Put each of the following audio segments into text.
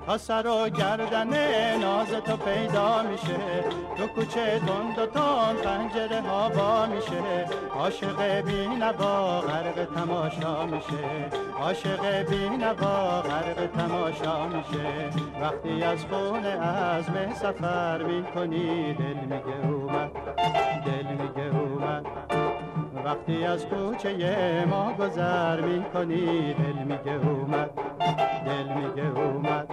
تا سر و گردن ناز تو پیدا میشه، تو کوچه تند و تند پنجره ها وا میشه، عاشق بی نوا غرق تماشا میشه، عاشق بی نوا غرق تماشا میشه. وقتی از خونه عزم سفر میکنی دل میگه اومد، دل میگه اومد. وقتی از کوچه ما گذر میکنی دل میگه اومد، دل میگه اومد.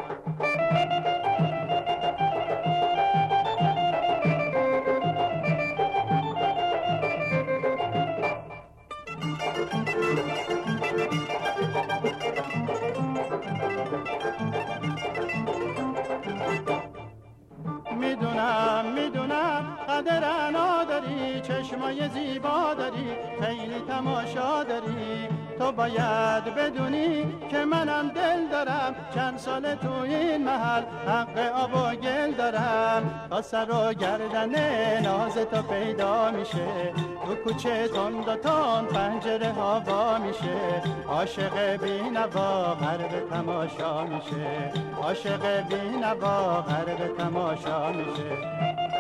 میدونم قدر انا داری، چشمای زیبا داری، خیلی تماشا داری. تو باید بدونی که منم دل دارم، چند سال تو این محل حق آب و گل دارم. تا سر و گردن ناز تو پیدا میشه، تو کوچه تند و تند پنجره ها وا میشه، عاشق بی نوا غرق تماشا میشه، عاشق بی نوا غرق تماشا میشه.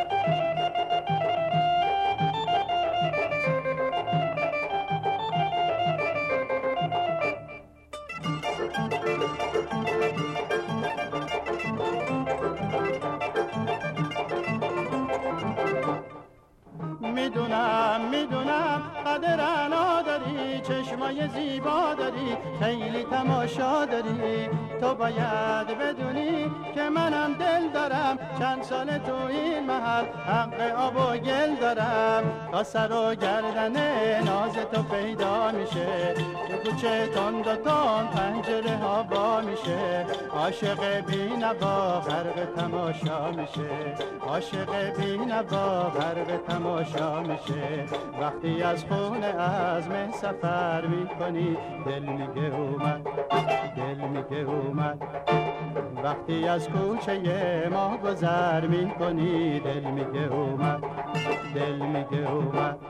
میدونم قدر انا داری، چشمای زیبا داری، خیلی تماشا داری. تو باید بدونی که منم دل دارم، چند سال تو این محل حق آب و گل دارم. تا سر و گردن ناز تو پیدا میشه، تو کوچه تند و تند پنجره ها وا میشه، عاشق بی نوا غرق تماشا میشه، عاشق بی نوا غرق تماشا میشه. وقتی از خونه عزم سفر میکنی دل میگه اومد، دل میگه اومد. وقتی از کوچه ما گذر میکنی دل میگه اومد، دل میگه اومد.